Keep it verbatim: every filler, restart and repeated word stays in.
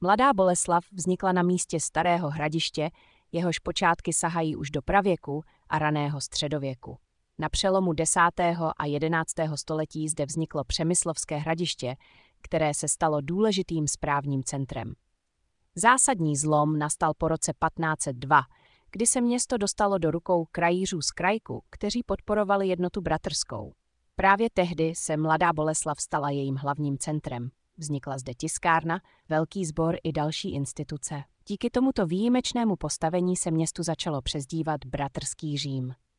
Mladá Boleslav vznikla na místě starého hradiště, jehož počátky sahají už do pravěku a raného středověku. Na přelomu desátého a jedenáctého století zde vzniklo Přemyslovské hradiště, které se stalo důležitým správním centrem. Zásadní zlom nastal po roce patnáct set dva, kdy se město dostalo do rukou krajířů z Krajku, kteří podporovali jednotu bratrskou. Právě tehdy se Mladá Boleslav stala jejím hlavním centrem. Vznikla zde tiskárna, velký sbor i další instituce. Díky tomuto výjimečnému postavení se městu začalo přezdívat Bratrský Řím.